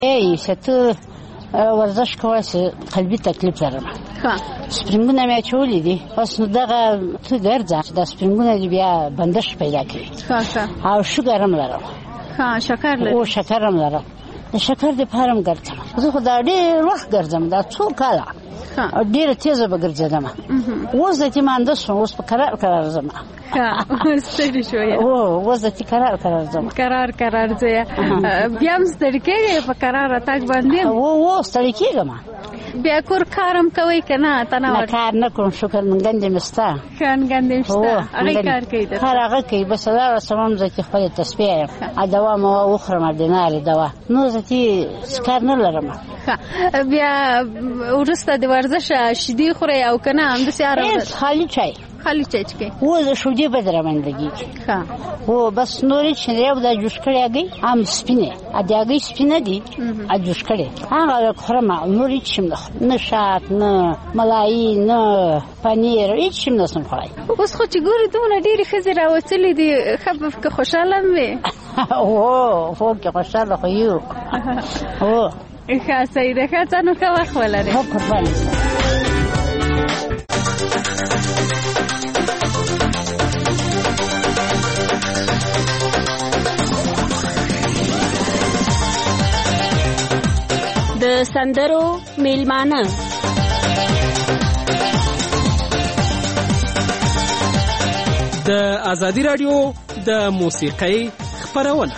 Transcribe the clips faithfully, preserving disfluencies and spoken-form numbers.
ای څه ورزش کوه چې قلبي تکلیف لرم. ها سپرینګونه مې چولې دي اوس نو دغه ته ګرځه د سپرینګونه بیا بندش پیدا کوي. ها ها او شوګر هم لرم. ها شکر لرم. او شکر هم لرم. د شکر د پارم ګرځم. زه خو دا ډېر وخت ګرځم دا څو کاله. ها ډېر تیزه به ګرځېدم. اوس د تیمانده شو اوس په قرار قرار ځم. ها ستړي شوې. او اوس د تی قرار قرار ځم. قرار قرار ځه. بیا هم ستړي کېږي په قرار اتاک باندې. او او ستړي کېږم. بیا کور کارم کوي کنه تنه نه کار نه کوم شکر من ګندې مستا خان ګندې مستا هغه کار کوي دا هر هغه کوي بس دا سمم ځکه خپل تسبیح ا دوا مو وخرم د نار دوا نو ځکه سکار نه لرم. بیا ورسته د ورزش شیدې خوري او کنه هم د سیاره خالی چای خالی چای چکه و زه شودې بدرمندګي ها و بس نورې چې یو د جوش کړیږي ام سپینه ا دغه سپینه دي ا جوش کړي هغه خرم نورې چې نشات نه ملای نه پنیر هیڅ شي نه سم خورای. اوس خو چې ګورې دونه ډېرې ښځې راوتلې دي خفف که خوشحاله هم وې. او هو که خوشحاله خو یو او ښه صحیح ده ښه څه نو ښه وخت ولرې. هو قرباني د سندرو میلمانه د ازادي رادیو د موسیقۍ خپرونه.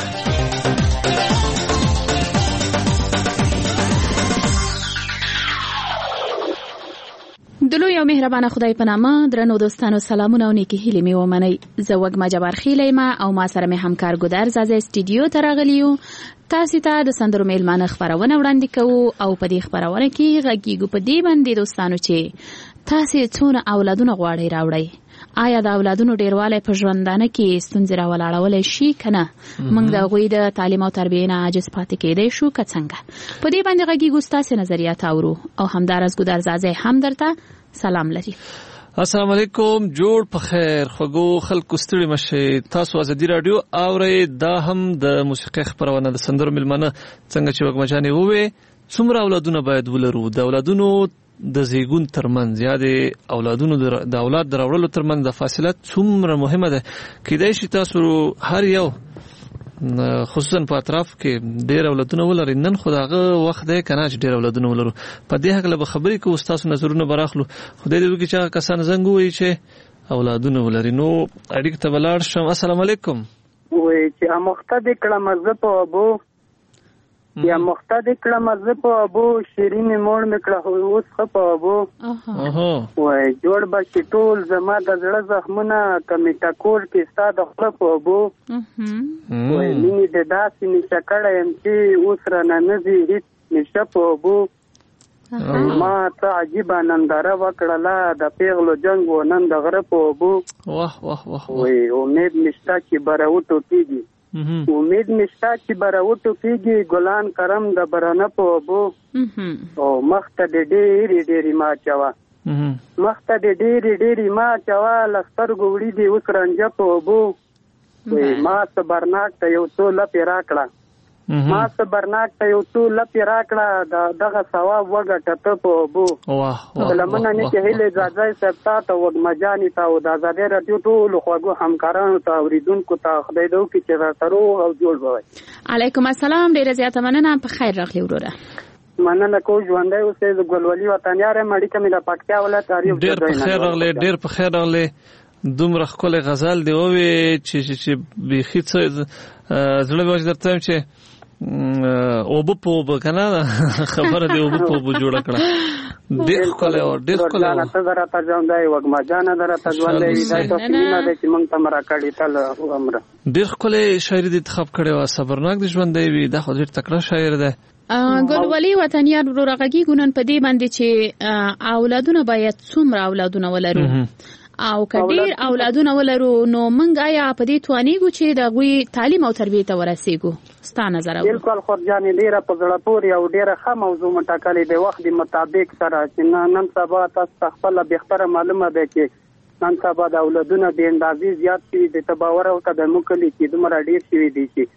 د لوی او مهربانه خدای په نامه درنو دوستانو سلامونه او نیکی هیلې مې ومنئ. زه وږمه جبار خیلی یم او ما سره مې همکار ګودر زازه سټوډیو ته راغلی یو. تاسو ته د سندرو میلمانه خپرونه وړاندې کوو او په دې خپرونه کې غږیږو په دې باندې دوستانو چې تاسو څونه اولادونه غواړئ راوړئ. آیا د اولادونو ډیروالی په ژوندانه کې ستونزې راولاړولی شي که نه؟ موږ د هغوی د تعلیم او تربیې نه عاجز پاتې کېدی شو که څنګه؟ په دې باندې غږیږو ستاسې نظریات اورو او همداراز ګودر زازی هم درته سلام لري. السلام علیکم، جوړ په خیر خوږو خلکو ستړي مشئ. تاسو ازادي رادیو اورئ. دا هم د موسیقۍ خپرونه د سندرو میلمانه څنګه چې وږمه جانې ووې څومره اولادونه باید ولرو. د اولادونو د زیږون ترمنځ یا د اولادونو د اولاد د راوړلو ترمنځ د فاصله څومره مهمه ده. کېدای شي تاسو هر یو خصوصا په اطراف کې ډېر اولادونه ولرئ. نن خو دغه وخت دی که نه چې ډېر اولادونه ولرو. په دې هکله به خبرې کوو، ستاسو نظرونه به راخلو. خدای دې وکړي چې هغه کسان زنګ ووایي چې اولادونه ولري. نو اړیکې ته به لاړ شم. السلام علیکم. وایي چې اموخته دې کړمه زه په ابو یا مخته دې کړمه زه په ابو شیرینې موړ مې کړه اوس ښه په ابو. وایي جوړ به چې ټول زما د زړه زخمونه که مې ټکور کې ستا د خوله په ابو. وایي مینې د داسې نشه کړی یم چې اوس رانه نه ځي هېڅ نشه په ابو. ما ته عجیبه ننداره وکړله د پیغلو جنګ و نن د غره په ابو. وایي امید مې شته چې به راوټوکېږي امید مشتا چې براوټو کېږي ګلان کرم د برانه په ابو. او مخته د ډېرې ډېرې ما چوه مخته د ډېرې ډېرې ما چوه لسترګو وړي دي اوس رنجه په ابو. ما صبرناک ته یو څو لپې راکړه ما صبرناک ته یو څو لپې راکړه د دغه ثواب وګټه ته په ابو. لمنه نیکې هیلې ځاځی صاحب تا ته وږمه جانې ته او د ازادۍ راډیو ټولو خوږو همکارانو ته اورېدونکو ته خدای دې وکړي چې راته روغ او جوړ به وئ. علیکم السلام، ډېره زیاته مننه. په خیر راغلی وروره. مننه کوم ژوندی اوسئ. زه ګلولي وطنیار یم. اړیکه مې د پکتیا ولایت اریوب ډېر په خیر راغلی ډېر په خیر راغلی. دومره ښکلی غزل دې ووې چې بیخي څه زړه مې درته وایم چې اوبه په اوبه که نه خبره دې اوبه په اوبه جوړه کړه. ډېر ښکلی و ډېر ښکلی و. ته در راته ژوندی وږمه جانه در راته ژوندی وي. دا داسې مینه دی چې موږ ته مې راکړې تل عمره. ډېر ښکلی شاعري دې انتخاب کړې وه. صبرناک دې ژوندی وي. دا خو ډېر تکړه شاعر دی. ګلولي وطنیار وروره غږیږو نن په دې باندې چې اولادونه باید څومره اولادونه ولرو او که ډېر اولادونه ولرو نو موږ آیا په دې توانېږو چې د هغوی تعلیم او تربیې ته ورسېږو؟ ستا نظر اورو. بلکل خورجانې ډېره په زړه پورې او ډېره ښه موضوع مو ټاکلې د وخت د مطابق سره چې نن سبا تاسو ته خپله بهتره معلومه ده چې نن سبا د اولادونه بې اندازې زیات شوي دي. ته باور وکړه د موږ کلي کې دومره ډېر شوي دي چې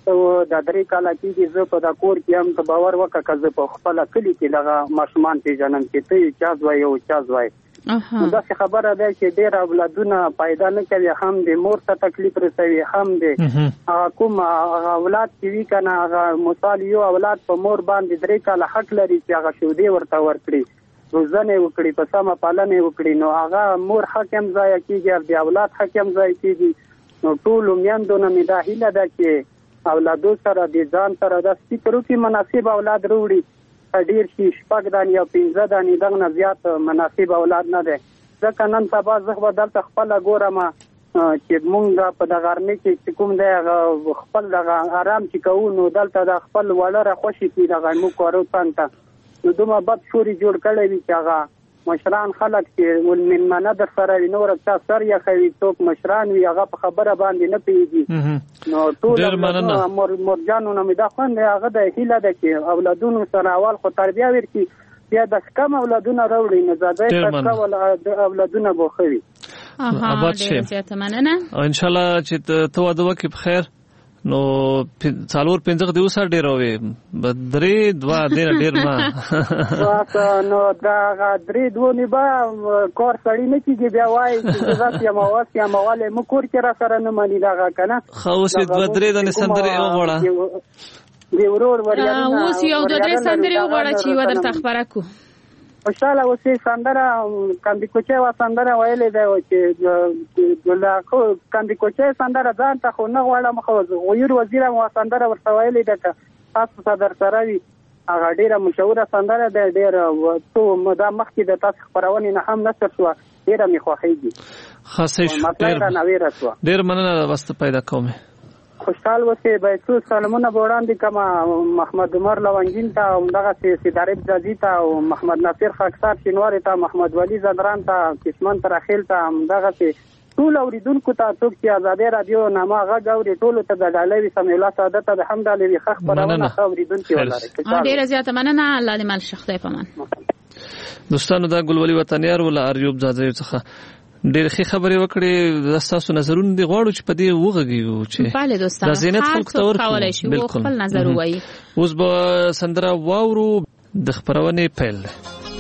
د درې کاله کېږي زه په دا کور کې هم ته باور وکړه که زه په خپله کلي کې دغه ماشومان پېژنم چې ته یې چا زوی او چا زوی. داسې خبره ده چې ډېر اولادونه پیدا نه کوي، هم د مور ته تکلیف رسوي، هم د هغه کوم اولاد چې وي که نه هغه مثال یو اولاد په مور باندې درې کاله حق لري چې هغه شودې ورته ورکړي، روزنه وکړي، په سمه پالنه وکړي، نو هغه مور حق هم ضایع کېږي او د اولاد حق هم ضایع کېږي. نو ټولو میندو نه مې دا هیله ده چې اولادو سره د ځان سره د فکر وکړي مناسب اولاد وروړي، ډېر شي شپږ دانې او پنځه دانې دغه نه زیات مناسب اولاد نه دی. ځکه نن سبا زه به دلته خپله ګورم چې مونږ په دغه غرمې کې چې کوم دی هغه خپل دغه ارام چې کوو نو دلته د خپل وړه راخوشي کړي دغه موږ کاروسان ته نو دومره بد شوري جوړ کړی وي چې هغه مشران خلک چې مېلمانه در سره وي نور چا سر یخوي، څوک مشران وي هغه په خبره باندې نه پوهېږي. نو ټول مورجانو نه مې دا خوند دی هغه د هیله ده چې اولادونو سره اول خو تربیه ورکړي، بیا د کم اولادونه راوړي نو زیاتی د اولادونه به ښه وي. آباد شي او انشاءالله چې ته واده وکړې په خیر نو څلور پنځه د اوسه ډېر وي درې دوه ډېر ډېر ما نو دا درې دوه نه به کار سړی نه کېږي بیا وایي چې زه یم اواز یم والی مو کور کې را سره نه مني دغه که نه ښه اوس یې دوه درې دانې سندرې وغواړه د ورور وریادونه اوس یو دوه درې سندرې وغواړه چې یوه درته خپره کړو. خوشحاله اوسې سندره کاندي کوچی وه سندره ویلې دی چې کاندي کوچی سندره ځان ته خو نه غواړم خو غیور وزیر هم سندره ورته ویلې ده که تاسو ته در سره وي هغه ډېره مشهوره سندره ده ډېره څو موده مخکې د تاسو خپرونې نه هم نشر شوه ډېره مې خوښېږي. ډېر مننه واسطه پیدا کوم خوشحال اوسې به څو سلامونه به وړاندې کړم محمد عمر لونګین ته همدغسې سیدارب ځاځي ته او محمد ناصر خاکسار شینواري ته محمد ولی زدران ته کشمن ترخیل ته همدغسې ټول اورېدونکو ته څوک چې ازادۍ راډیو نامه غږ اوري ټولو ته د ډالۍ وي سمیع الله ساده ته د حمد علي ښه خپرونه ښه اورېدونکي ولرئ. ډېره زیاته مننه الله دې مل شه خدای په امان. دوستانو دا ګلولي وطنیار ولا اریوب ځاځي څخه ډېر ښې خبرې وکړې د ستاسو نظرونه دې غواړو چې په دې وغږېږو چې د زینت خلکو ته ورکړو بالکل خپل نظر ووایي. اوس به سندره واورو د خپرونې پیل دی.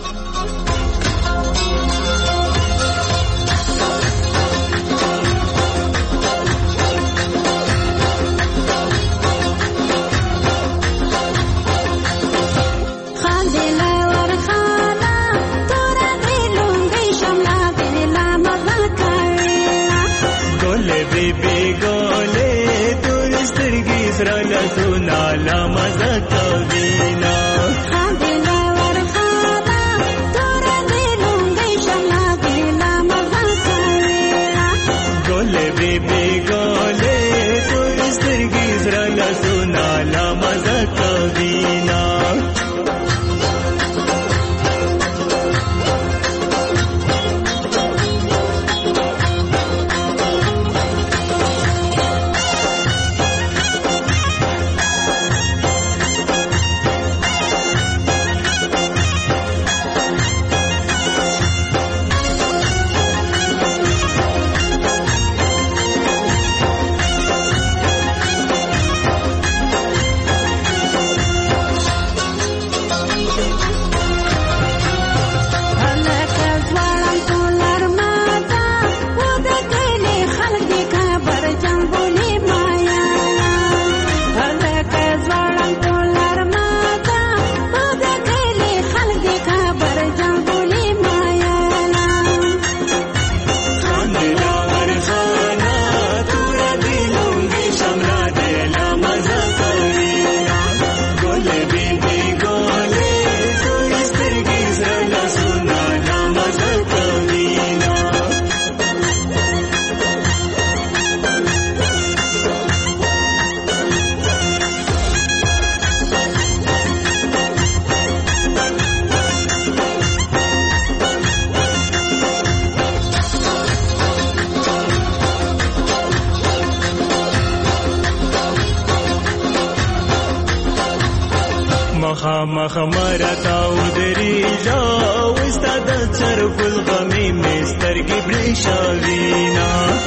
مخ مرتاو دریجا وستا د چرګل غمی مسترګې برېښاوینا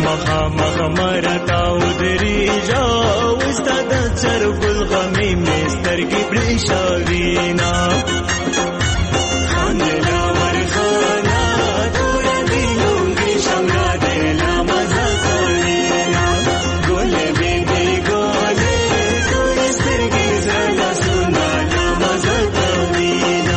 مخامخ مرتاو دریجا وستا د چرګ الغمی مسترګي پرېښاوینا خان لا ورخانا تور دینونګي شملا دلا مزه کوینا ګل به دی ګل تور سترګي زړه سونا لا مزه کوینا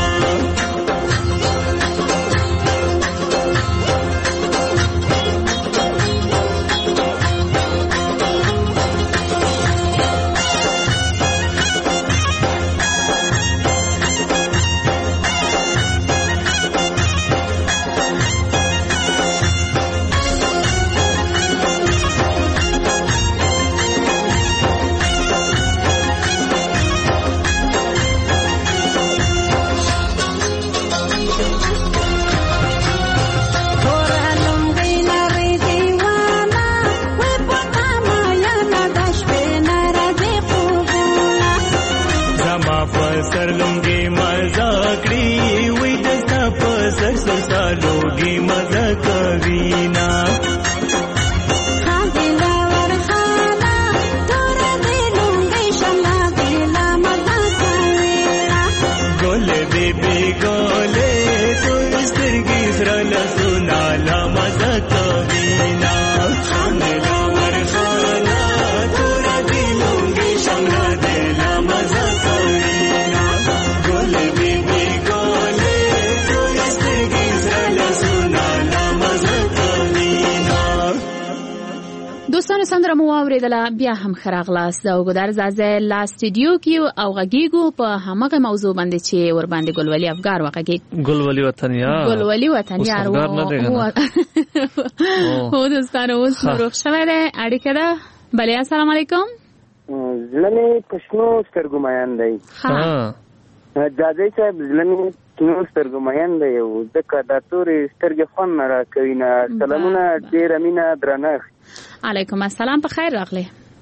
سندره مو اوریدله بیا هم خراغلاس د وګدار زازه لا سټوډیو کې او غږیګو په همغه موضوع باندې چې ور باندې ګلولي افغار وغږی ګلولي وطنیا ګلولي وطنیا هو دوستانو اوس روغ شوه ده اړیکه ده بله السلام علیکم زلمي پښنو سترګمایان دی ها جاځي صاحب زلمي پښنو سترګمایان دی او د کډاتوري سترګې خون را کوي نه سلامونه ډیر امینه درنه علیکم السلام په خیر راغلی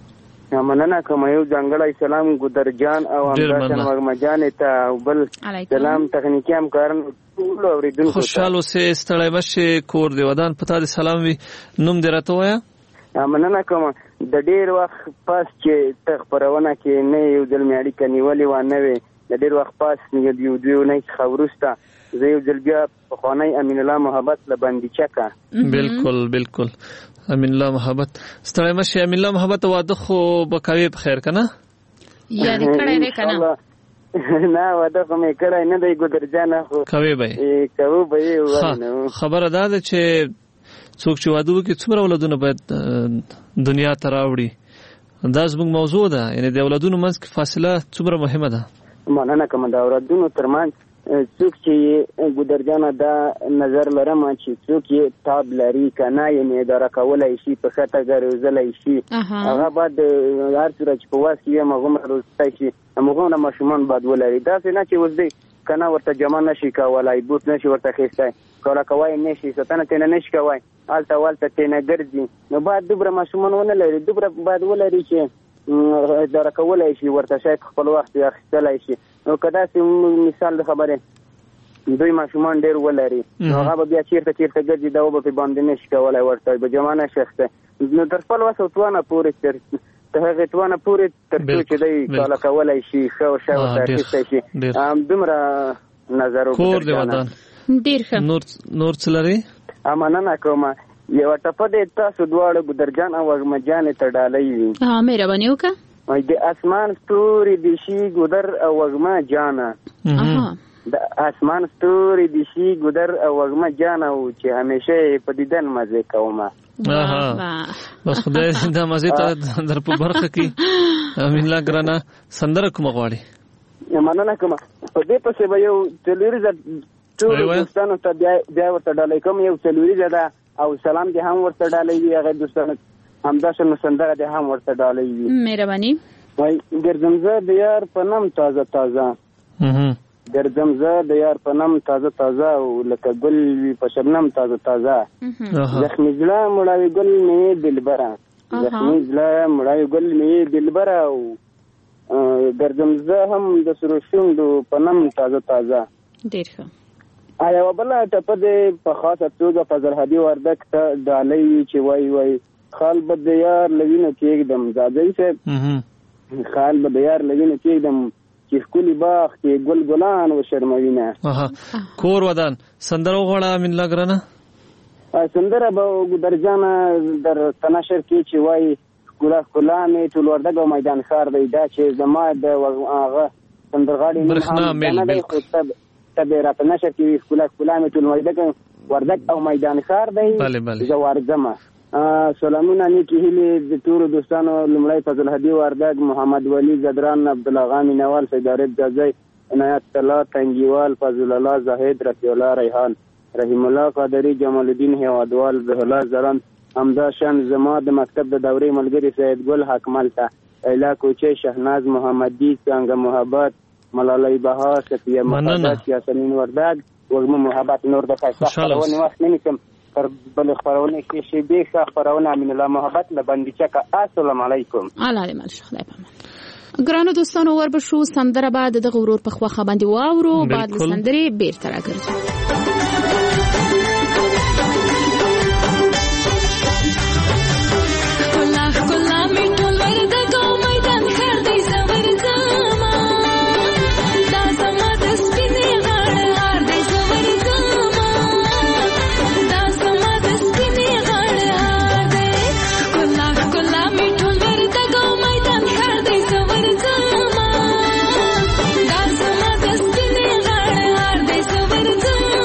مننه کوم یو ځانګړی سلام ګودر جان او همداشان ورمجان ته بل سلام تخنیکی همکاران ټول اوریدونکو خوشاله اوسې ستړی مشه کور دی ودان پتا دي سلام وي نوم دې راته وایا مننه کوم د ډیر وخت پاس چې تخبرونه کې نه یو ځل میاړي کنيولې و نه وي د ډیر وخت پاس نه یو دیو نه خبرسته زه یو ځل بیا په خوانی امین الله محبت لبندې چکا بالکل بالکل امین الله محبت ستړی مشه امین الله محبت واده خو بکاوي په خیر کنه یعنی کړه نه کنه نه واده کومه کړه نه دی ګودر جان خو کوي به کوي به ونه خبره ده چې څوک چې واده وکړي څومره ولادونه باید دنیا ته راوړي دا زموږ موضوع ده یعنی د ولادونو منځ کې فاصله څومره مهمه ده مننه کوم دا ولادونو ترمنځ څوک چې ګودر جان دا نظر لرم چې څوک یې تاب لري کنه یې اداره کولای شي په خطه ګرځولای شي هغه بعد هر څه چې په واس کې مغمر روزتای شي هغه ماشومان بعد ولري دا څنګه چې وځي کنه ورته جمع نشي کولای بوت نشي ورته خېسته کله کوي نشي ستنه تنه نشي کوي آلته والته تنه ګرځي نو بعد دوبره ماشومان ونه لري دوبره بعد ولري چې اداره کولای شي ورته شاید خپل وخت یې اخیستلای شي نو کدا چې مثال د خبره دوی ماشومان ډیر ولري هغه به بیا چیرته چیرته ګرځي دا به په باندې نشي کولای ورته به جمانه شخصه نو تر خپل وسو توانه پورې تر ته هغه توانه پورې تر څو چې دی کله کولای شي خو شاو ترسته شي ام دومره نظر وکړه کور دی ودان ډیر ښه نور نور څلري امانه کومه یو ټپه د تاسو دواړو ګدرجان او وغمجان ته ډالۍ وي ها مهرباني وکړه د اسمان ستوري د شي ګدر او وغمه جانا د اسمان ستوري د شي ګدر او وغمه جانا او چې همیشه په دیدن مزه کومه اها بس خدای دا مزه ته در په برخه کې امین الله ګرانه سندره کوم غواړي مننه کوم په دې پسې به یو تلویزیون ټول دوستانو ته بیا ورته ډالۍ کوم یو تلویزیون ده او سلام دې هم ورته ډالۍ وي هغه دوستانو همداسې نو سندره دې هم ورته ډالۍ وي مهرباني وای ګرځم زه د یار په نام تازه تازه ګرځم زه د یار په نام تازه تازه او لکه ګل وي په شبنم تازه تازه زخمي زړه مړاوي ګل مې دلبره زخمي زړه مړاوي ګل مې دلبره او ګرځم زه هم د سرو شونډو په نام تازه تازه ډېر ښه آیا وبله ټپه دې په خاصه توګه فضل هدي وردک ته ډالۍ چې وای وای خال به د یار لوینه کېږدم زاځي صاحب خال به د یار لوینه کېږدم چې ښکلي باغ کې ګل ګلان وشرموینه. کور ودان سندره وغواړه من الله ګرانه. سندره به درجانه در تناشر کې چې وایي ښکلا ښکلا مې ټول وردګ او میدان ښار دی دا چې زما د هغه سندرغاړي برېښنا میل بالکل ته به راته نشر کې ښکلا ښکلا مې ټول وردګ وردګ او میدان ښار دی زه ورځمه. سلامونه نیکې هیلې د ټولو دوستانو لومړی فضل هدي وردګ محمد ولی زدران عبدالله مینوال سیدارب جزای عنایت الله تنگیوال فضل الله زاهد رفیع الله ریحان رحیم الله قادری جمال الدین هیوادوال زهلا زران همدا شان زما د مکتب د دورې ملګری سید ګل حکمل ته ایلا کوچی شهناز محمدی څنګه محبت ملالۍ بها صفیه محمد یاسمین وردګ وګم محبت نور د خاصه وخت نمیکم پر بل خبرونه کې شی به خبرونه امین الله محبت لبندچکه. السلام علیکم. علیکم السلام. ګرانو دوستانو ور بشو سندره بعد د غرور په خوخه باندې واورو بعد سندري بیرته راګرځو. Come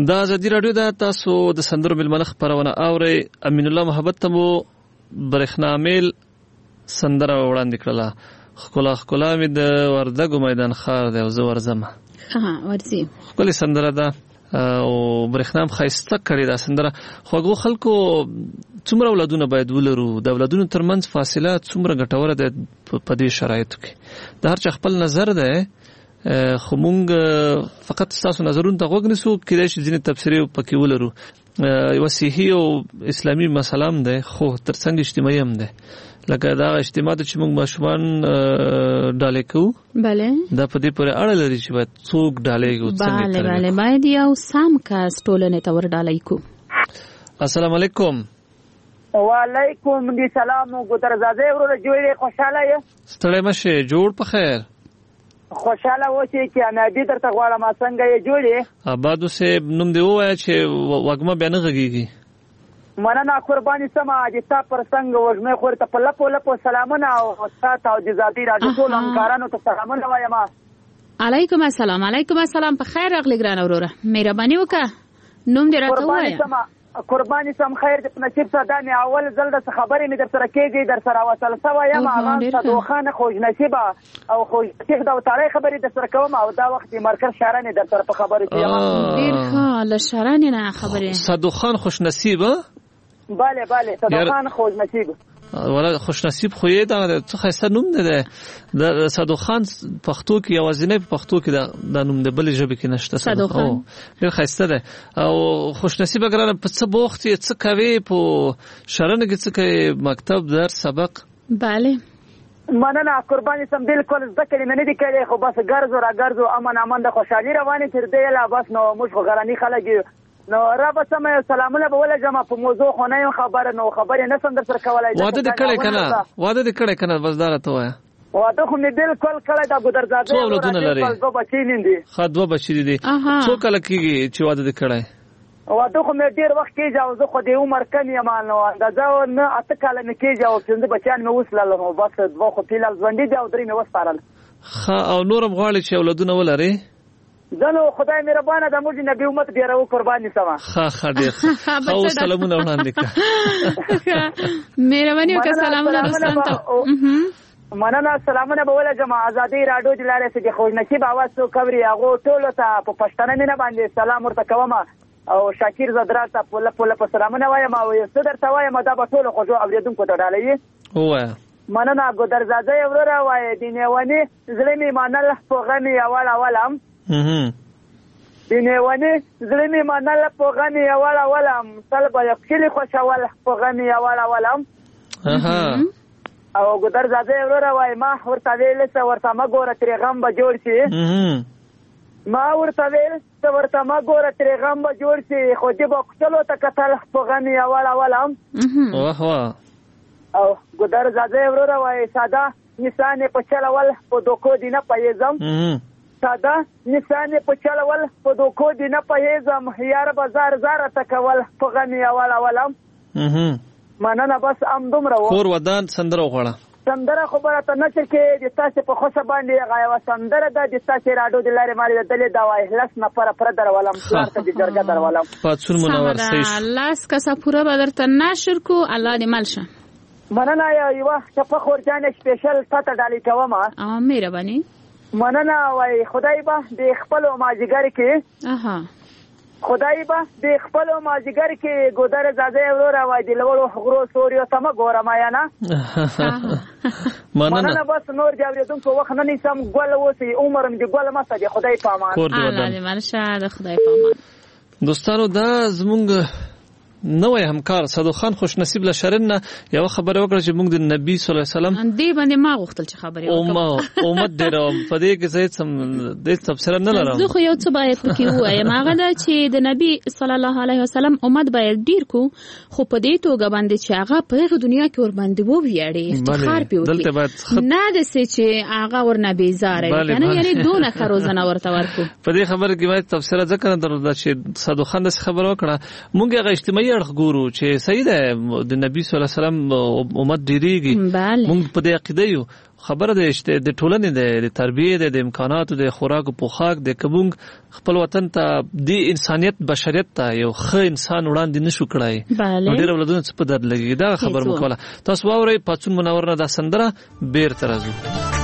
دا ازادي رادیو ده، تاسو د سندرو ملمنه خبرونه اورئ. امین الله محبت ته مو برېښنا میل سندره وړاندې کړله. خکلا خکلا مې د وردګو میدان ښار دی او زه ورځم. ها ورځي ښکلې سندره ده او برېښنا هم ښایسته کړې ده سندره. خوږو خلکو څومره اولادونه باید ولرو، د اولادونو ترمنځ فاصله څومره ګټوره ده په دې شرایطو کې. د هر چا خپل نظر ده، خو مونږ فقط ستاسو نظرونو ته غوږ نیسو. کېدای شي ځینې تبصرې پکې ولرو. یوه صحي او اسلامي مسله هم ده، خو ترڅنګ اجتماعي هم ده. لکه دا اجتماع ته چې موږ ماشومان ډالۍ کوو، بله دا په دې پورې اړه لري چې باید څوک ډالۍ کوو، څنګه بله بله باید یو سم کس ټولنې ته ور ډالۍ کوو. السلام علیکم. وعلیکم السلام. ګودرزاده ورور جوړې خوشاله یې؟ ستړی مشه، جوړ په خیر. خوشاله اوسې چې امیابي درته غواړم. څنګه یې جوړې؟ آبادو صاحب نوم دې ووایه چې وږمه بیا نه غږېږي. مننه قرباني سمه چې تا پر څنګه وږمې خور ته په لپو لپو سلامونه او استاد او د ذاتي راډیو ټول همکارانو ته سلامونه وایم. علیکم السلام. علیکم السلام. په خیر راغلی ګرانه وروره، مهرباني وکړه نوم دې راته ووایه. قرباني سم خیر دې په نصیب سره. دا مې اول ځل د خبرې مې در سره کېږي، در سره وصل سوی یم. هغه صدوخانه خوږ نصیبه او خوږ نصیب د وتاړۍ خبرې در سره کوم او دا وخت یې مرکز شهرانې در سره په خبرې کې یم. ډېر ښه، له شهرانې نه خبرې. صدوخان خوش نصیبه؟ بله بله صدوخان خوش نصیب. ولا خوش نصیب خو یې دا څه ښایسته نوم دی. د صدوخان پښتو کې یوازینی په پښتو کې دا نوم دی، بلې ژبې کې نشته. صدوخان ډېر ښایسته دی. او خوش نصیبه ګرانه په څه بوخت یې، څه کوې په شرنه کې، څه کوې، مکتب درس سبق؟ بله مننه قرباني سم. بالکل زده کړې مې نه دي کړې، خو بس ګرځو را ګرځو امن امن د خوشحالي روانې تر دې لا بس. نو موږ خو غرني خلک یو، نو را به سمه سلامونه به ولګم په موضوع خو نه یم خبره، نو خبرې نه سم در سره کولای. واده دې کړی که نه؟ واده دې کړی که نه؟ بس دا راته ووایه. واده خو مې بالکل کړی دا ګودرزاده. څو اولادونه لرې؟ دوه بچي مې دي. ښه دوه بچي دي. څو کله کېږي چې واده دې کړی؟ واده خو مې ډېر وخت کېږي او زه خو د عمر کم یم، نو اندازه نه اته کاله مې کېږي او پنځه بچیان مې وسلل. نو بس دوه خو فیلحال ژوندي دي او درې مې وسپارل. ښه او نور هم غواړې چې اولادونه ولرې؟ زه نو خدای مهربانه د موږ نبي امت ډېرو قرباني سمه. ښه ښه ډېر ښه. او سلامونه وړاندې کړه. مهرباني وکړه. سلامونه دوستانو ته. مننه. سلامونه به ولګم. ازادي راډیو د لارې چې خوش نصیب اواز څوک اوري هغو ټولو ته په پښتنه مینه باندې سلام ورته کوم او شاکر زدرا ته په لپو لپو سلامونه وایم او یو څه درته وایم دا به ټولو خوږو اورېدونکو ته ډالۍ ووایه. مننه ګودرزاده وروره وایي د نیونې زړه مې منل په غمې اول اولم. د نیونې زړه مې منل په غمې اول اولم، تل به یو کلي خوښول په غمې اول اولم. او ګودرزاده وروره وایي ما ورته ویل څه ورته مه ګوره ترې غم به جوړ شي. ما ورته ویل څه ورته مه ګوره ترې غم به جوړ شي، خو دې به کوچلو ته کتل په غمې اول اولم. او ګودرزاده وروره وایي ساده نسانې په چلول په دوکو دې نه پوهېږم. ساده نسانې په چلول په دوکو دې نه پوهېږم، یار به زار زاره ته کول په غمې اول اولم. مننه. بس ام دومره و. کور ودان سندره وغواړه. سندره خو به راته نشر کې د تاسې په خوښه باندې هغه یوه سندره ده د تاسې راډیو د لارې ما لیدلې ده، وایي لس نفره پوره درولم، پلار ته د جرګه درولم. پاڅون منور صحیح شو. لس کسه پوره به درته نشر کو. الله دې مل شه. مننه. یوه چپه خورجانې سپیشل تا ته ډالۍ کوم. مهرباني. مننه. وایي خدای به د خپلو مازدیګر کې خدای به د خپلو مازدیګر کې ګودرزاده وروره وایي د لوړو غرو سوریو ته مه ګوره مینه. مننه. بس نور د اورېدونکو وخت نه نیسم. ګل اوسئ، عمر مې د ګل مسته د خدای په امان. الله دې مل شه د خدای په امان. دوستانو دا زمونږ نوې همکار صدوخان خوش نصیب له شرن نه یو خبره وکړه چې موږ د نبی صلی الله علیه وسلم دې باندې ما غوښتل چې خبرې وکړم. او امت ډېر په دې کې زه سم د تفسیر نه لرم. زه خو یو څه باید پکې وایم، هغه دا چې د نبی صلی الله علیه وسلم امت باید ډیر کو، خو په دې توګه باندې چې هغه په هغه دنیا کې ور باندې وو ویاړي افتخار پیو دلته باید نه د څه چې هغه ور نه بیزاره کنه، یعنی دونه کاروزنه ورته ورکو. په دې خبره کې باید تفسیر ځکه نه درلود چې صدوخان د خبرو وکړه. موږ هغه اجتماعي اړخ ګورو چې صحیح ده د نبی صلی الله علیه وسلم امت ډیریږي موږ په دې عقیده یو خبره ده چې د ټولنې د تربیه د امکاناتو د خوراک او پوښاک د کومګ خپل وطن ته د انسانيت بشریت ته یو ښه انسان وړاندې نشو کړای نو ډیر ولودونه څه په درد لګي دا خبر مکوله تاسو واورئ پاتون منور نه دا سندره بیر ترازو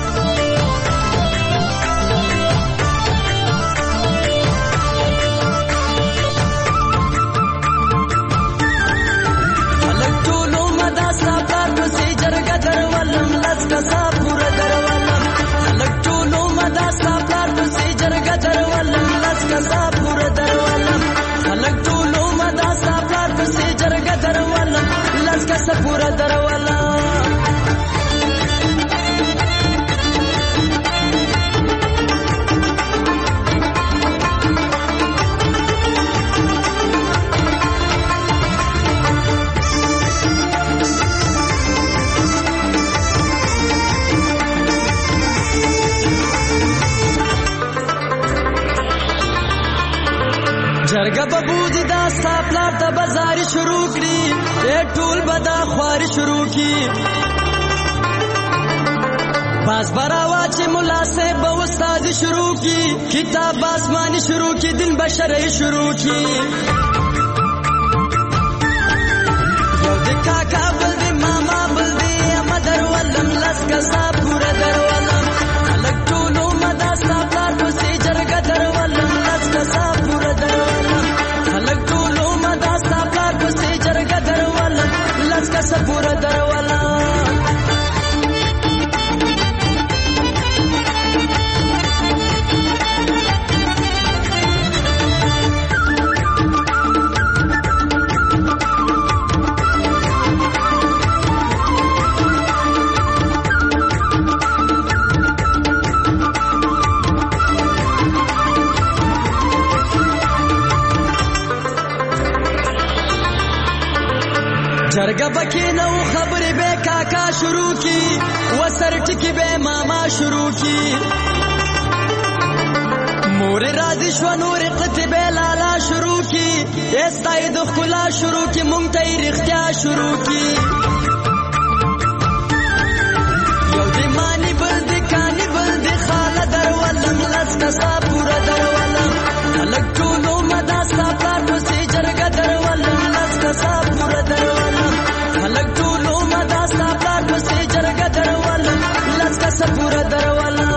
پورا دروالا جرګه ببودی دا ساپلار ته بازار شروع کړي اے ټول بدا خواري شروع کی باز براوا چې مولا سے به استاد شروع کی کتاب آسمانی شروع کی دین بشری شروع کی یو د کاکا بل دی ماما بل دی مدر ولم لس کا پورا در ولم الګ ټولو مدا ساپلار په سي جرګه در ولم لس کا پورا در کسا پورا دروالا جرګه پکې نو خبرې به کاکا شروع کی وسر ټکی به ماما شروع کی مور راضی شو نور قطبه لالا شروع کی استای د خلا شروع کی مونږ ته رښتیا شروع کی یو دې مانی بل دې کانی بل دې خاله در ولم لس کا پورا در ولم الګ ټولو مدا ساپلار په سي جرګه در ولم لس کا پورا در ولم الګ ټولو مدا ساپلار په سي جرګه در ولم لس کا پورا در ولم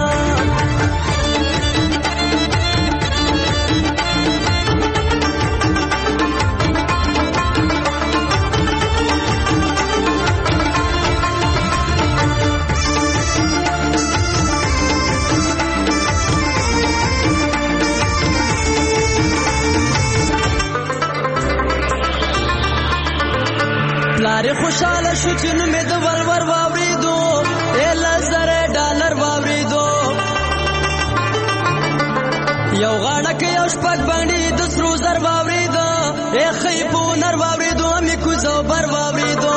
پلار خوشاله شو چې نو مې د ولور واوریدو ال زره ډالر واوریدو یو غاړه کې یو شپږ باندې د سرو زر واوریدو اے خیبو نر واوریدو مې کو زو بر واوریدو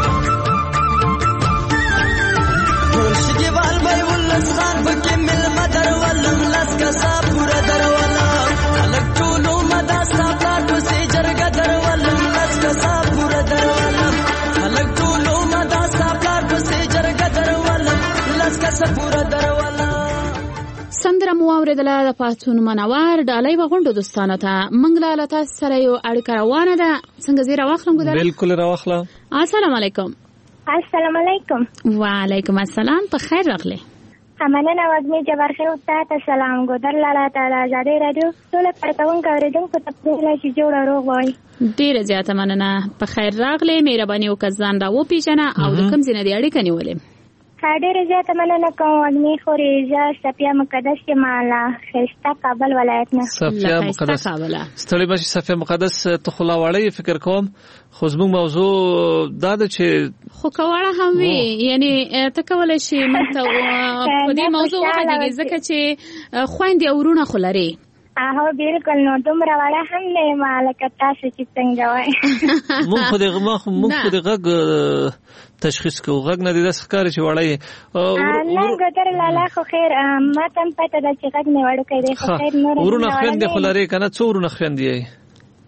ټول شګي وال وای ولس خان پکې مل مدر ولم لس کا سا پورا در ولا الګ ټولو مدا سا پلار په سي جرګه در ولم لس کا سا پورا در ولا الګ ټولو مدا سا پلار په سي جرګه در ولم لس کا سا پورا در ولا سندره مو اوریدله د پاتون منور ډالۍ وغونډو دوستانو ته منګلا لتا سره یو اړیکه روانه ده څنګه زیرا واخلم ګدل بالکل راوخلا السلام علیکم السلام علیکم وعلیکم السلام په خیر راغله مننه وګمې جبر خیر وتا سلام ګدل لاله تعالی زاده رادیو ټول پرتاون کوریدونکو ته په لاسي جوړ روغ وای ډیره زیاته مننه په خیر راغله مهرباني وکړه ځان را و پیژنه او د کوم ځینې د اړیکه نیولې ډیره زیاته مننه کوم وګمې خوريزه صفیه مقدس کې مالا خستا کابل ولایت نه صفیه مقدس ستړي بشي صفیه مقدس ته خلا وړي فکر کوم خو زموږ موضوع دا ده چې خو کوړه هم وی یعنی ته کولای شي مته په دې موضوع وغږیږي ځکه چې خويندې اورونه خلري هغه بالکل نو دومره وړه هم نه مالک تاسو چې څنګه وای مونږ خو دغه مونږ خو دغه تشخیص کوو غږ نه دي د ښکار چې وړای نه ګټر لاله خو خیر ما تم پته د چې غږ نه وړو کړي خو خیر نور ورونه خويندې خلري کنه څو ورونه خويندې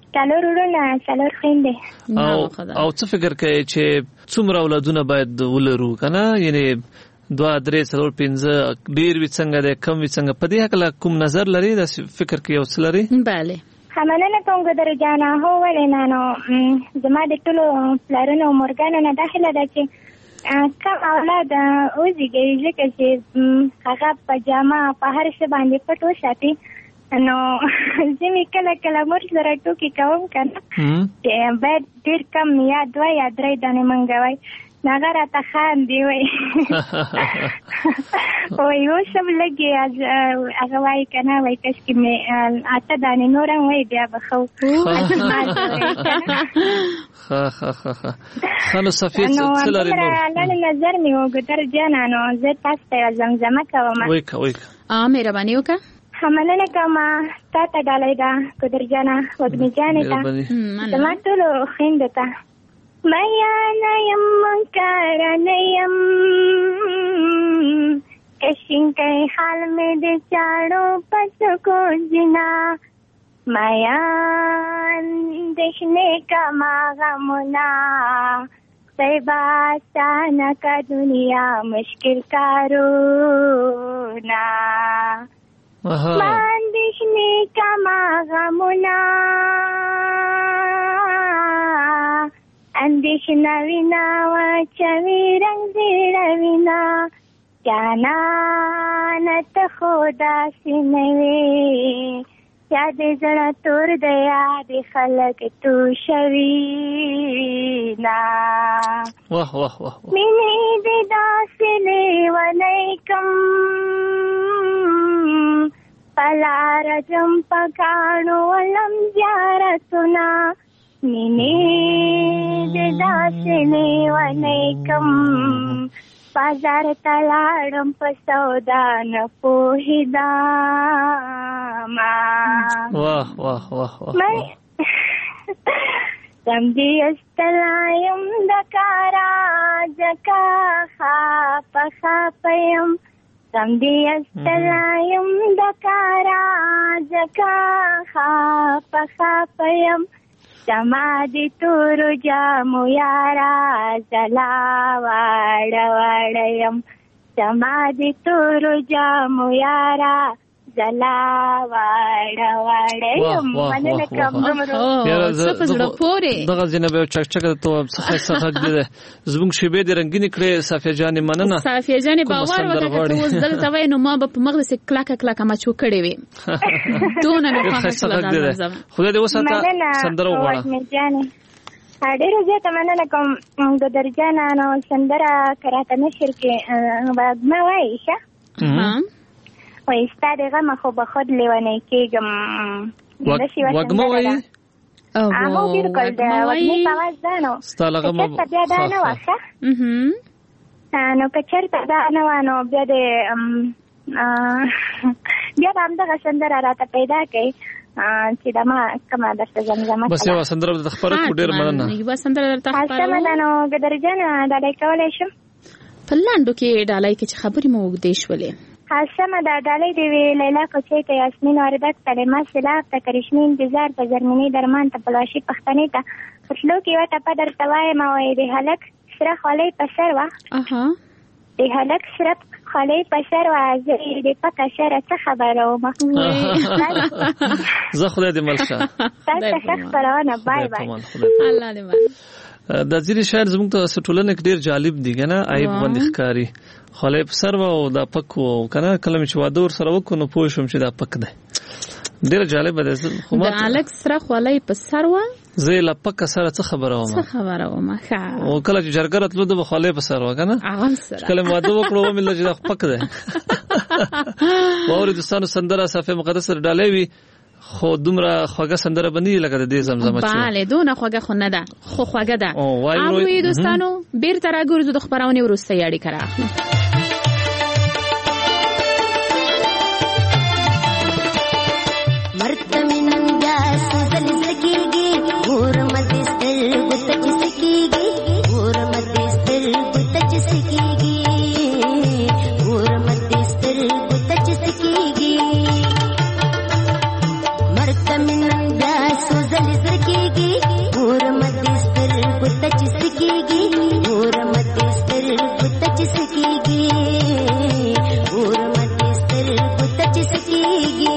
څلور وروڼه څلور خویندې. او او څه فکر کوي چې څومره اولادونه باید ولرو کنه؟ یعنی دوه درې څلور پنځه ډیر وي څنګه ده کم وي څنګه؟ په دې هکله کوم نظر لري د فکر کې او څه لري؟ bale مننه کوم ګدر جانا هو ولې نه نو زما د ټولو پلارونو او مورګانو نه داخله ده چې کم اولاد وزیږي ځکه چې هغه په جامه په هر څه باندې پټ وساتي. نو زمي کله کله مور سره ټوکی کوم کنه چې باید ډیر کم یا دوه یا درې دانې منګوي. ناګه راته خان دی وای او یو سم لګي هغه وای کنه وای کس کې مې اته دانې نورم وای بیا بخو ها ها ها ها خلو صفیه څه لري نو لاله نظر مې وګدر جانا نو زه تاسو ته زمزمه کوم. وای کا وای کا ا مهرباني وکړه. مننه کوم تا ته ډالۍ ده ګدر جانا وګمې جانې ته زما ټولو خویندو ته. میا نیم کارا نیم کشن کئی حال میں دے چاڑو پس کو جنا میا دیکھنے کا ماغمنا صحبا سانا کا دنیا مشکل کارونا مان دیکھنے کا ماغمنا اندیشنا وینا وچوی رنگ زیڑا وینا جانا نت خدا سنوی یاد زڑا تور دیا دی خلق تو شوینا واہ واہ واہ منی دی داسلی ولیکم پلا رجم پکانو ولم جارتنا مینی داسنی ونیکم بازار تلاړم په سودا نه پوهیداما. واه واه واه واه سم دې استلایم د کارا جکا خاپ خاپیم سم دې استلایم د کارا جکا خاپ خاپیم سمادی تورو جامو یارا زلا واڑا واڑیم سمادی تورو جامو یارا زلا واڑا واڑیم مننه کوم نمبر سپزړه پوره دغه جنبه چکچکه ته څخه څخه دې زبون شیبه دې رنگینی کړې صافیه جانې مننه صافیه جانې باور وکړه ته اوس دلته وای نو ما په مغلس کلاکه کلاکه ما چو کړې وې دونه نه خامخا خدای دې وساته سندره وغواړه. ډېر زیاته مننه کوم د درجانه نو سندره کراته نشر کې ما وایي ښه وای ستاره غم خو به خود لیونی کېږم وګمه وایي هغه بالکل د وګمې په اواز ده نو ستاله غم بیا دا نه وه ښه نو که چېرته دا نه وه نو بیا د بیا به همدغه سندره راته پیدا کړئ چې دا ما کومه درته زمزمه بس یوه سندره درته خپره کړو ډېر مننه. یوه سندره درته خپره سمه ده نو ګدرجان ډالۍ کولی شم په لنډو کې ډالۍ کې چې خبرې مو اوږدې شولې. سمه ده ډالۍ دې وي لیلا کوچۍ ته یاسمین واردک کلمه سلاف ته کرشمې انتظار ته زرمینې درمان ته پلواشي پښتنې ته پښلو کې یوه ټپه درته وایم وایي د هلک سره خولۍ په سر وه د هلک سره خولۍ په سر وه زه یې د پکه سره څه خبره ومه زه خدای دې مل شه تاسو ښه خپرونه بای بای الله دې مل. د ځینې شاعر زموږ ته ټولنه کې ډېر جالب دي که نه عیب باندې ښکاري خولۍ په سر وه او دا پک و که نه کله مې چې واده ورسره وکړو نو پوه شوم چې دا پک دی ډېره جالبه دی. د هلک سره خولۍ په سر وه زه یې له پکه سره څه خبره ومه څه خبره ومه ښه او کله چې جرګه راتلو د به خولۍ په سر وه که نه کله مې واده وکړو ومې لیدل چې دا پک دی. واورې دوستانو سندره صافیه مقدسه ډالۍ وي خو دومره خوږه سندره به نه وي لکه د دې زمزمه چې بله دونه خوږه خو نه ده خو خوږه ده. اورئ دوستانو بیرته راګرځو د خپرونې وروستۍ اړیکه رااخلو. Marta min da su zali zaki تچ سکیږي ګور مدې سترګو تچ سکیږي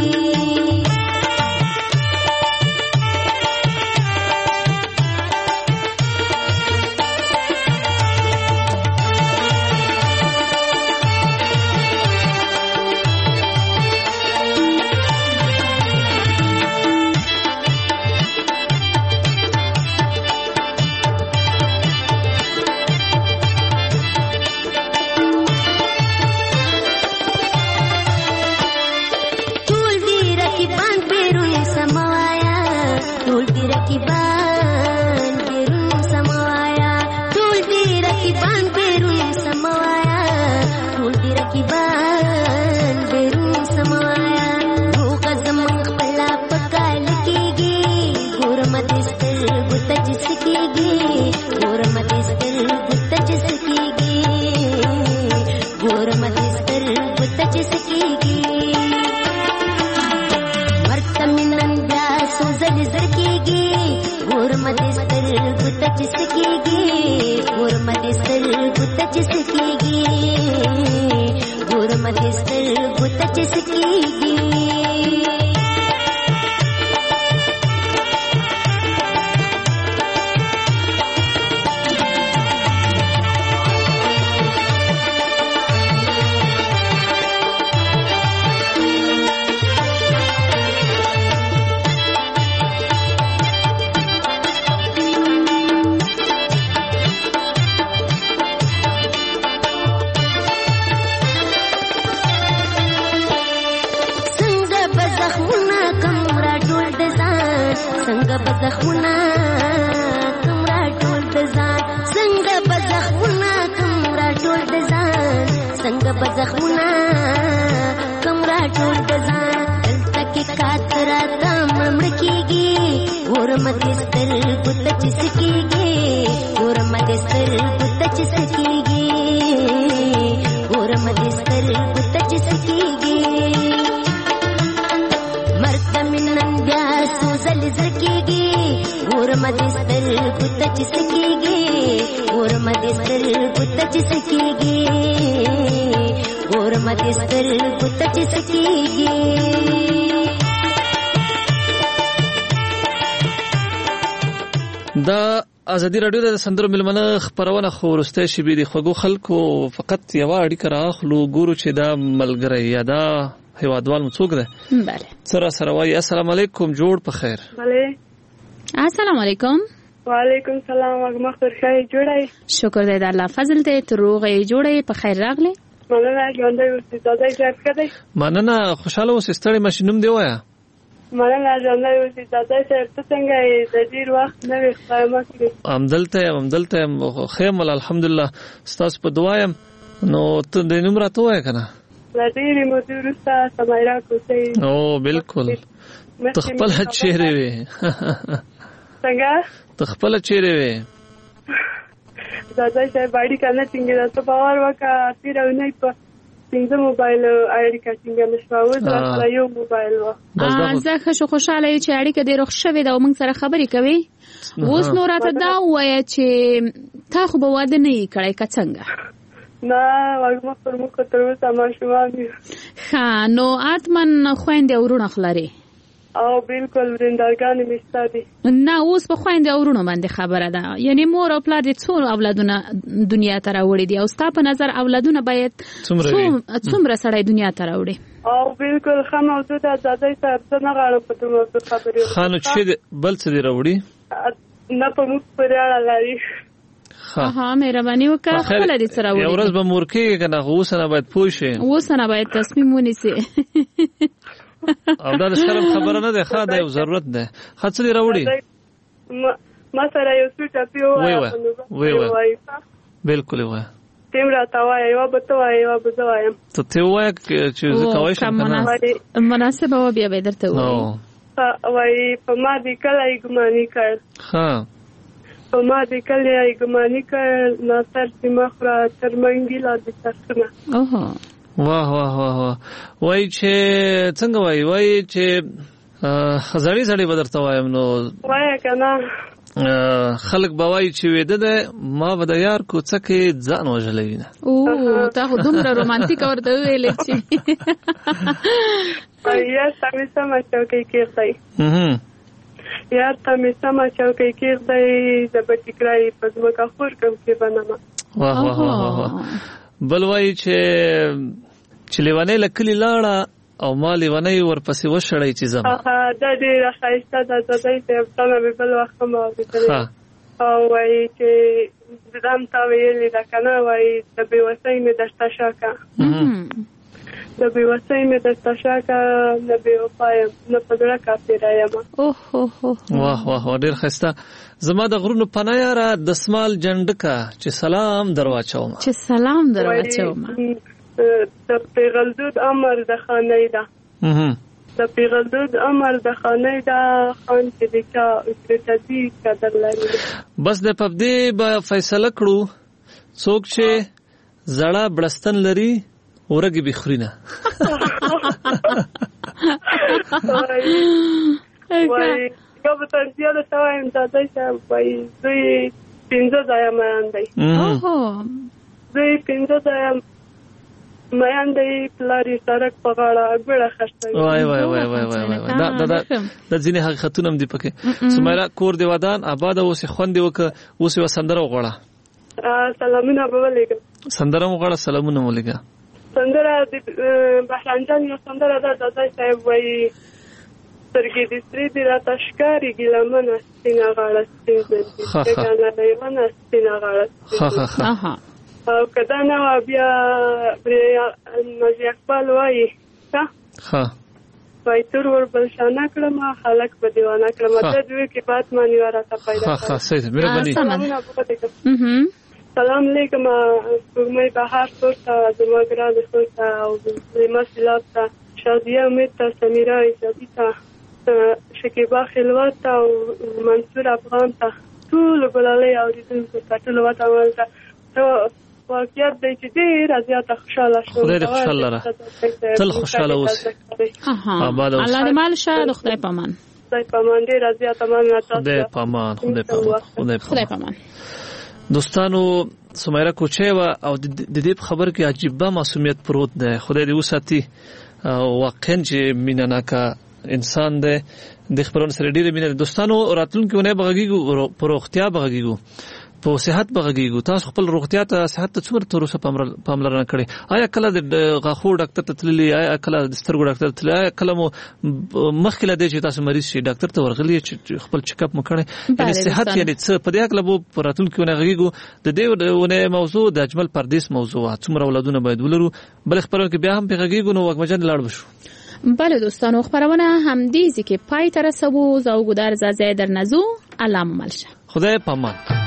دا ازادي رادیو د سندرو ملمنه خبرونه خورسته شي بي د خوګو خلکو فقط یو اړیکه راخلو ګورو چې دا ملګری یا دا هیوادوال مڅوک ده بله سره سره وای السلام علیکم جوړ په خیر بله السلام علیکم وعلیکم السلام وګمخ پر خیر جوړای شکر دې د الله فضل ته تروغې جوړې په خیر راغله مننه ژوندۍ اوسې زاده ځای کړی مننه خوشاله اوسې ستړي ماشینوم دی وایا مننه ژوندۍ اوسې زاده ځای ته څنګه یې د ډیر وخت نه وخایم کړی امدلته امدلته خیم الحمدلله ستاسو په دعایم نو ته د نمبر ته وای کنه لا ډیرې مو درسته سمایرا کوسې او بالکل تخپل چهره وي څنګه تخپل چهره وي زاده ځای باندې کنه څنګه تاسو باور وکړه تیرونه په څنګه موبایل اړیکه څنګه نشو دا یو موبایل و زه ښه خوشاله یم چې اړیکه دې روښ شوې دا موږ سره خبرې کوي اوس نو راته دا وایي چې تا خو به واده نه یې کړی که څنګه نه وګمه پر موږ تر اوسه ماشومان ښه نو اتمن خویندې او وروڼه خو لرې او بالکل ورندرګانې مې شته دي نه اوس په خویندې او وروڼو باندې خبره ده یعنې مور او پلار دې څو اولادونه دنیا ته راوړي دي او ستا په نظر اولادونه باید څومره سړی دنیا ته راوړي او بالکل ښه موضوع ده زاده صاحب زه نه غواړم په دې موضوع خبرې ښه نو چې بل څه دې راوړي نه په موږ پورې اړه لري ها مهرباني وکړه خپله دې څه راوړي یو ورځ به مور کېږي که نه خو اوس نه باید پوه شي اوس نه باید تصمیم ونیسي او دا د شرم خبره نه ده ښه دا یو ضرورت ده ښه څه دې راوړي ما سره یو څو ټپې ووایه بالکل یې وایه ته هم راته وایه یوه به ته وایه یوه به زه وایم ته ته ووایه چې زه کولی شم که نه مناسبه وه بیا به یې درته ووایي وایي په ما دې کله یې ګماني کړ ښه په ما دې کله یې ګماني کړ ناصر چې مه خوره تر منګي لا دې سرخونه اوهو واه واه واه واه وای چې څنګه وای وای چې زړی زړی به درته وایم نو وایه که نه خلک به وایي چې وېده دی ما به د یار کوڅه کې ځان وژلی وینه. او تا خو دومره رومانتیک ورته وویلې چې یار ته مې سمه چوکۍ کېږدی یار ته مې سمه چوکۍ کېږدی زه به ټیکری په ځمکه خور کړم کې بنمه. واه واه واه واه. بل وایي چې چې لیونۍ له کلي لاړه او ما لیونۍ ورپسې وشړی چې ځم. دا ډېره ښایسته ده زدی صاحب تمه مې بل وخت هم اورېدلې او وایي چې ځان تا ویلې ده که نه وایي د بېوسۍ مې درته شاکه د بېوسۍ مې درته شاکه نه بېوفا یم نه په زړه کافره یمه. واه واه واه ډېر ښایسته. زما د غرونو پناه یاره دسمال جنډکه چې سلام در واچوم چې سلام در واچوم. د پیغلدود امر د خانۍ ده د پیغلدود امر د خانۍ ده خان چې د چا اجرته دي قدر لري. بس د پبدې به فیصله کړو څوک چې زړه بړستن لري ورګې به خوري نه. وایي یو به تر زیاده څه وایم دادی صاحب وایي دوی پنځه ځایه میان دی دوی پنځه ځایه میان دی پلار یې سړک په غاړه ګوړه خښته وي. وای وای وای وای وای وای دا دا د ځینې حقیقتونه هم دي پکې. سمیرا کور دې ودان آباد اوس خوند دې وکړه اوس یو سندره وغواړه. سلامونه به ولېږم. سندره وغواړه سلامونه ولېږه. سندره د بهرام جان یو سندره ده دادی صاحب وایي سترګې دې سرې دي راته ښکارېږي لمنه سپینه غاړه سپین زندي ګانه لیونه سپینه غاړه سپین. او که دا نه وه بیا ناجي اقبال وایي ښه وایي تور ور بلشانه کړم خلک به دیوانه کړم د دوی کې بات مانی وه راته پیدا سلامونه بولېږم. سلام علیکم سپوږمۍ بهار کور ته زما ګرانې خور ته او زما سیلاب ته شادیه امید ته سمیرا ایجادي ته شکیبا خلوت ته او منصور افغان ته ټولو ګلالۍ اورېدونکو ته ټولو وطنوالو ته واقعیت دی چې ډېره زیاته خوشحاله شوم. خدای دې خوشحاله لره تل خوشحاله اوسې. الله دې مال شه د خدای په امان. خدای په امان ډېره زیاته مننه تاسو. خدای په امان خدای په امان خدای په امان. دوستانو سمیرا کوچۍ وه او د دې په خبر کې عجیبه معصومیت پروت دی. خدای دې وساتي. واقعا چې مینه ناکه انسان دی د خبرونو سره ډېره مینه. دوستانو راتلونکې اونۍ به غږیږو په روغتیا به غږیږو په صحت به غږیږو. تاسو خپل روغتیا ته صحت ته څومره تر اوسه پاملرنه کړې؟ آیا کله د غاښو ډاکټر ته تللي؟ آیا کله د سترګو ډاکټر ته تللي؟ آیا کله مو مخکې له دې چې تاسو مریض شئ ډاکټر ته ورغلي چې خپل چیک اپ مو کړی؟ یعنې صحت یعنې څه په دې هکله به په راتلونکې اونۍ غږیږو. د دې اونۍ موضوع د اجمل پردیس موضوع وه څومره اولادونه باید ولرو. بلې خپرونه کې بیا هم پرې غږیږو. نو وږمجن لاړ به شو. بله دوستانو خبرونه همدې ځای کې پای ته رسوو. زه او ګودر زازی در نزو الله مو مل شه. خدای په امان.